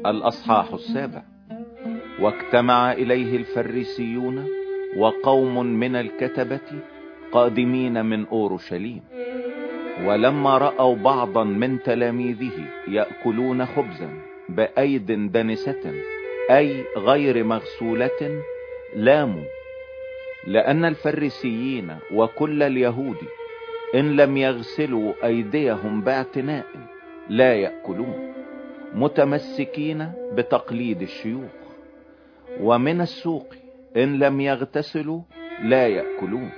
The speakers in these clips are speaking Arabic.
الأصحاح 7. واجتمع إليه الفريسيون وقوم من الكتبة قادمين من أورشليم، ولما رأوا بعضا من تلاميذه يأكلون خبزا بأيد دنسة أي غير مغسولة لاموا، لأن الفريسيين وكل اليهود إن لم يغسلوا أيديهم باعتناء لا يأكلون، متمسكين بتقليد الشيوخ. ومن السوق إن لم يغتسلوا لا يأكلون.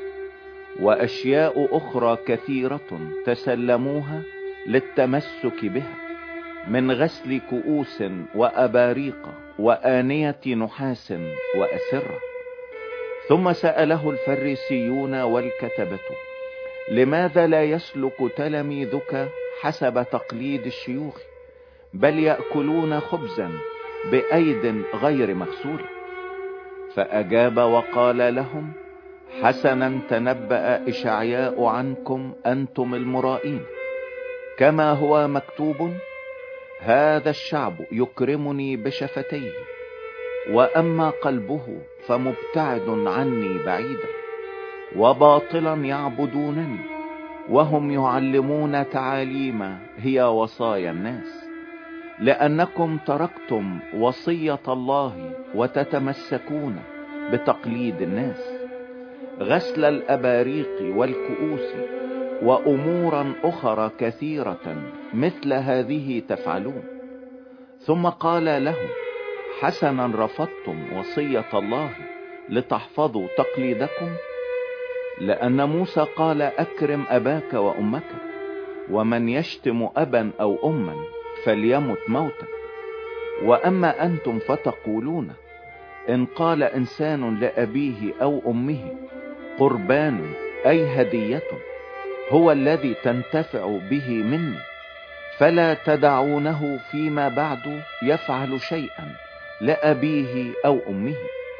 وأشياء أخرى كثيرة تسلموها للتمسك بها، من غسل كؤوس وأباريق وآنية نحاس وأسرة. ثم سأله الفريسيون والكتبة: لماذا لا يسلك تلاميذك حسب تقليد الشيوخ، بل يأكلون خبزا بأيد غير مغسولة؟ فأجاب وقال لهم: حسنا تنبأ إشعياء عنكم أنتم المرائين، كما هو مكتوب: هذا الشعب يكرمني بشفتيه، وأما قلبه فمبتعد عني بعيدا، وباطلا يعبدونني، وهم يعلمون تعاليم هي وصايا الناس، لأنكم تركتم وصية الله وتتمسكون بتقليد الناس، غسل الأباريق والكؤوس وأمورا أخرى كثيرة مثل هذه تفعلون. ثم قال لهم: حسنا رفضتم وصية الله لتحفظوا تقليدكم، لأن موسى قال: أكرم أباك وأمك، ومن يشتم أبا أو أما فليمت موتا. وأما أنتم فتقولون: إن قال إنسان لأبيه أو أمه قربان أي هدية هو الذي تنتفع به مني، فلا تدعونه فيما بعد يفعل شيئا لأبيه أو أمه،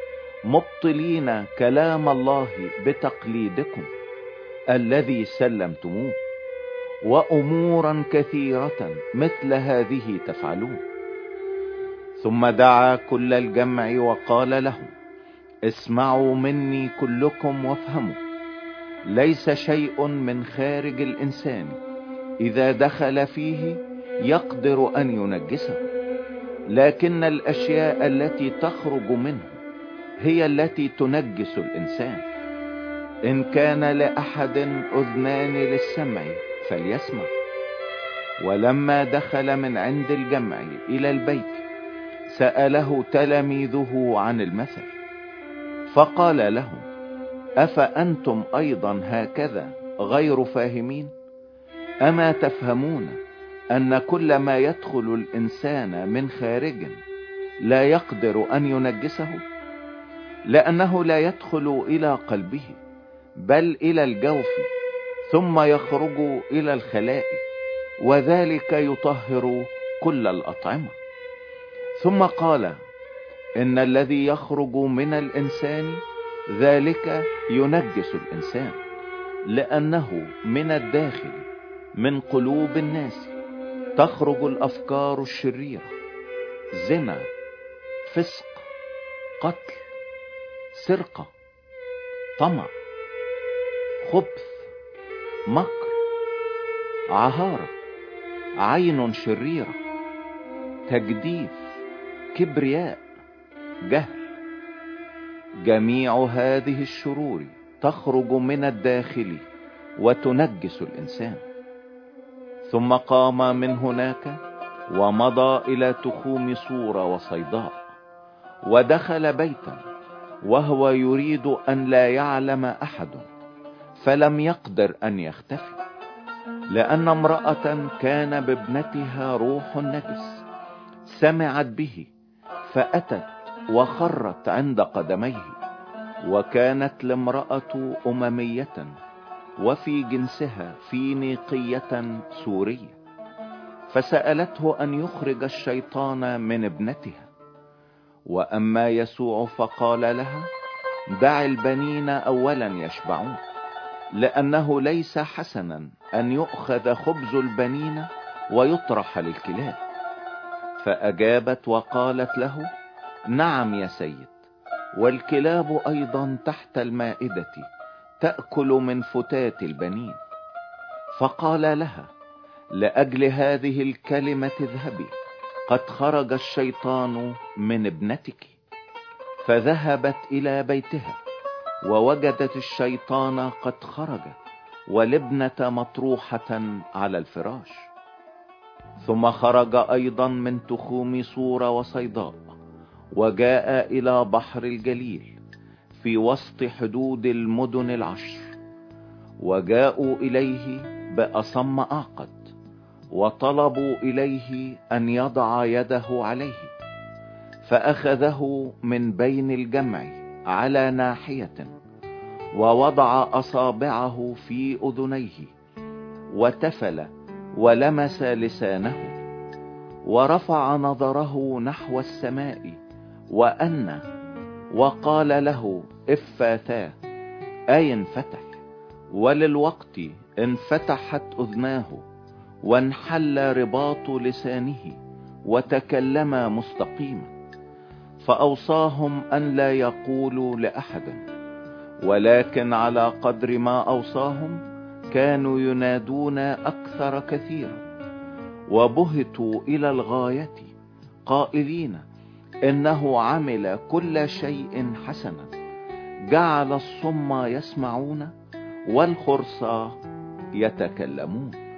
مبطلين كلام الله بتقليدكم الذي سلمتموه، وأمورا كثيرة مثل هذه تفعلون. ثم دعا كل الجمع وقال لهم: اسمعوا مني كلكم وافهموا، ليس شيء من خارج الإنسان إذا دخل فيه يقدر أن ينجسه، لكن الأشياء التي تخرج منه هي التي تنجس الإنسان. إن كان لأحد أذنان للسمع فليسمع. ولما دخل من عند الجمع إلى البيت سأله تلاميذه عن المثل، فقال لهم: أفأنتم أيضا هكذا غير فاهمين؟ أما تفهمون أن كل ما يدخل الإنسان من خارج لا يقدر أن ينجسه، لأنه لا يدخل إلى قلبه بل إلى الجوف، ثم يخرج إلى الخلاء، وذلك يطهر كل الأطعمة. ثم قال: إن الذي يخرج من الإنسان ذلك ينجس الإنسان، لأنه من الداخل من قلوب الناس تخرج الأفكار الشريرة: زنا، فسق، قتل، سرقة، طمع، خبث، مكر، عهارة، عين شريرة، تجديف، كبرياء، جهل. جميع هذه الشرور تخرج من الداخل وتنجس الإنسان. ثم قام من هناك ومضى إلى تخوم صورة وصيداء، ودخل بيتا وهو يريد أن لا يعلم أحد، فلم يقدر أن يختفي، لأن امرأة كان بابنتها روح نجس سمعت به، فأتت وخرت عند قدميه. وكانت الامرأة أممية، وفي جنسها فينيقية سورية، فسألته أن يخرج الشيطان من ابنتها. وأما يسوع فقال لها: دع البنين أولا يشبعون، لأنه ليس حسنا أن يؤخذ خبز البنين ويطرح للكلاب. فأجابت وقالت له: نعم يا سيد، والكلاب أيضا تحت المائدة تأكل من فتات البنين. فقال لها: لأجل هذه الكلمة اذهبي، قد خرج الشيطان من ابنتك. فذهبت إلى بيتها ووجدت الشيطان قد خرج والابنة مطروحة على الفراش. ثم خرج أيضا من تخوم صور وصيداء وجاء إلى بحر الجليل في وسط حدود المدن 10، وجاءوا إليه بأصم أعقد وطلبوا إليه أن يضع يده عليه. فأخذه من بين الجمع على ناحية ووضع أصابعه في أذنيه وتفل ولمس لسانه ورفع نظره نحو السماء وأنى وقال له: إفاتا، أي انفتح. وللوقت انفتحت أذناه وانحل رباط لسانه وتكلم مستقيما. فأوصاهم أن لا يقولوا لأحد، ولكن على قدر ما أوصاهم كانوا ينادون أكثر كثيرا، وبهتوا إلى الغاية قائلين: إنه عمل كل شيء حسنا، جعل الصم يسمعون والخرصى يتكلمون.